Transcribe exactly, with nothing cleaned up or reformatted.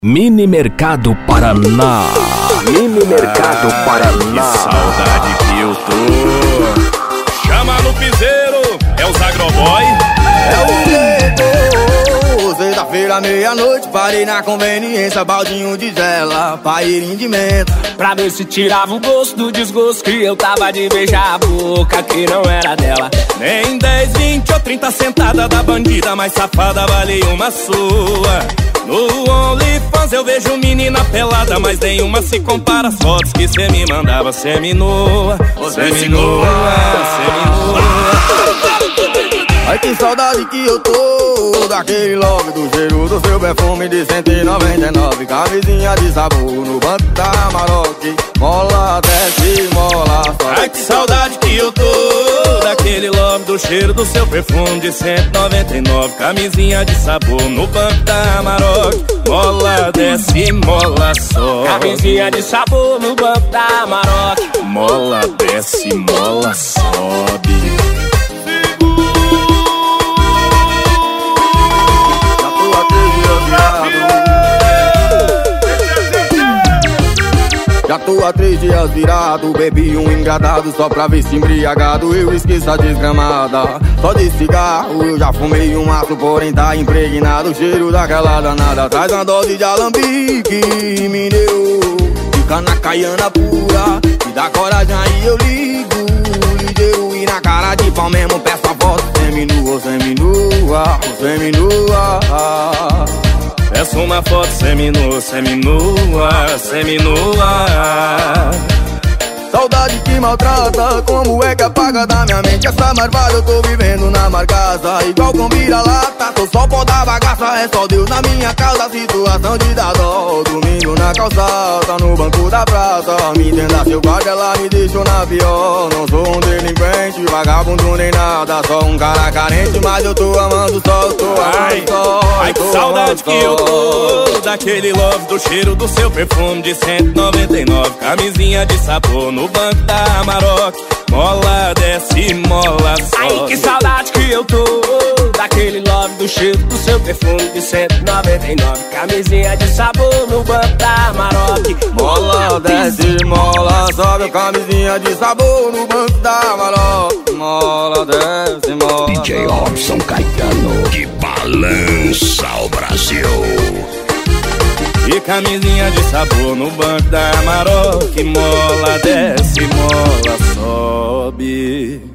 Mini Mercado Paraná. Mini Mercado ah, Paraná. Que saudade que eu tô. Chama no piseiro, é os Agroboy. É o Leito. Sexta-feira, meia-noite, parei na conveniência, baldinho de gela, pairinho de menta, pra ver se tirava o gosto do desgosto que eu tava de beijar a boca que não era dela. Nem dez, vinte ou trinta sentada da bandida mais safada vale uma sua. No OnlyFans eu vejo menina pelada, mas nenhuma se compara às fotos que cê me mandava semi-nua, semi-nua, semi-nua. Ai, que saudade que eu tô daquele love, do cheiro do seu perfume de cento e noventa e nove. Camisinha de sabor no banco da Maroc, mola, desce, mola, sobe. Ai, que saudade que eu tô daquele love, do cheiro do seu perfume de cento e noventa e nove. Camisinha de sabor no banco da Maroc, mola, desce, mola, sobe. Camisinha de sabor no banco da Maroc, mola, desce, mola, sobe. Já tô há três dias virado, bebi um engradado só pra ver se embriagado eu esqueço a desgramada. Só de cigarro eu já fumei um maço, porém tá impregnado o cheiro daquela danada. Traz uma dose de alambique, me deu, fica na caiana pura, me dá coragem aí eu ligo, ligeiro e na cara de pau mesmo peço a foto semi-nua, semi-nua, semi-nua. Peço uma foto semi-nua, semi-nua, semi-nua. Saudade que maltrata, como é que apaga da minha mente essa marvada? Eu tô vivendo na marcaça, igual com vira-lata. Tô só pó da bagaça, é só Deus na minha causa. Situação de dar dó, domingo na calçada, no banco da praça. Me entenda seu guarda, ela me deixou na pior. Não sou um delinquente, vagabundo nem nada, só um cara carente, mas eu tô amando só, eu tô amando só. Ai, que saudade que eu tô daquele love, do cheiro do seu perfume de cento e noventa e nove. Camisinha de sabor no banco da Maroc, mola, desce, mola, sobe. Ai, que saudade que eu tô daquele love, do cheiro do seu perfume de cento e noventa e nove. Camisinha de sabor no banco da Maroc, mola, desce, mola, sobe. Camisinha de sabor no banco da Maroc, mola, desce, mola. D J Robson Caetano, que balança o Brasil. E camisinha de sabor no banco da Maroc, mola, desce, mola, sobe.